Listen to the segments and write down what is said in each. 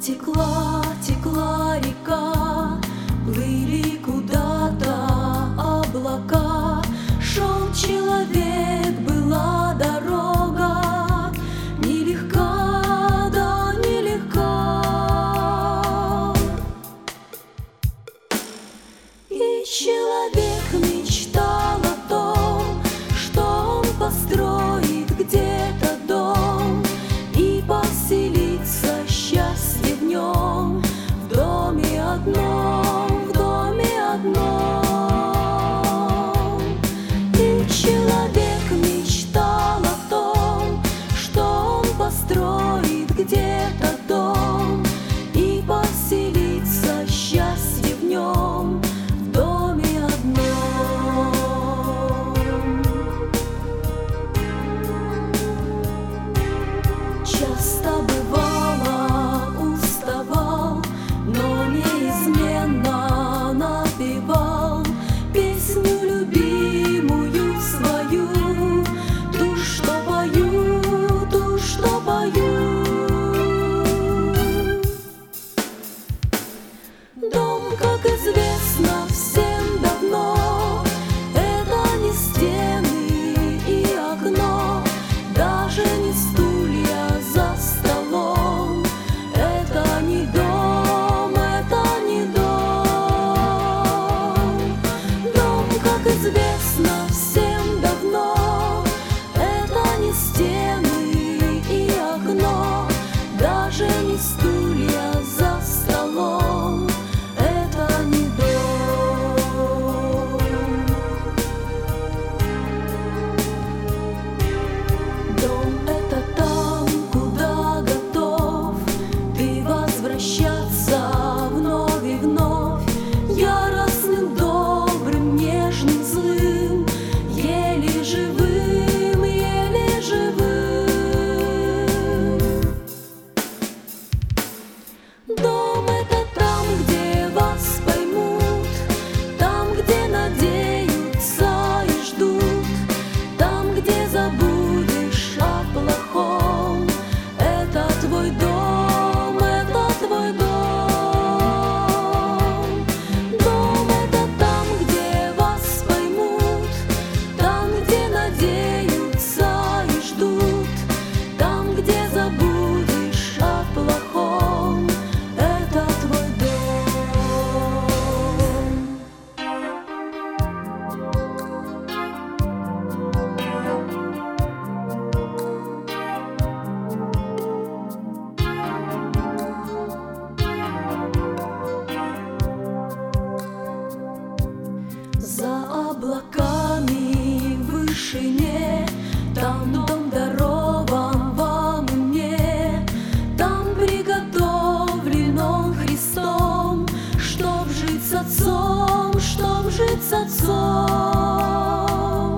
Текла, текла река, плыли куда-то облака. Шел человек, была дорога, нелегка, да нелегка. И человек мечтал о том, что он построит где-то дом и поселится счастье в нем, в доме одном, в доме одном. И человек мечтал о том, что он построит где-то дом и поселится счастье в нем, в доме одном. Часто бывало уставал, но неизменно напевал песню любимую свою, ту, что пою, ту, что пою. Дом, как известно всем давно, это не стены и окно, даже не стулья за столом. Это не дом, это не дом. Дом, как известно всем давно, это не стены и окно, даже не стулья за столом. Это не дом. Дом — это там, куда готов ты возвращаться вновь и вновь, яростным, добрым, нежным, злым, еле живым, еле живым. Дом — это там, где вас поймут, там, где надеются и ждут, там, где забудешь о плохом. Это твой дом, это твой дом. Дом — это там, где вас поймут, там, где надеются и ждут, там, где забудешь о плохом. Это твой дом. За облаками в вышине, там дом дарован вам и мне, там приготовлен он Христом, чтоб жить с Отцом, чтоб жить с Отцом.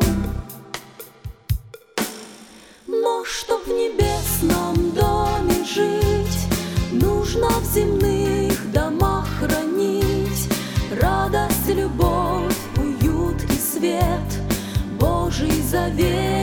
Но чтоб в небесном доме жить, нужно в земных домах хранить радость, любовь, уют и свет, Божий завет.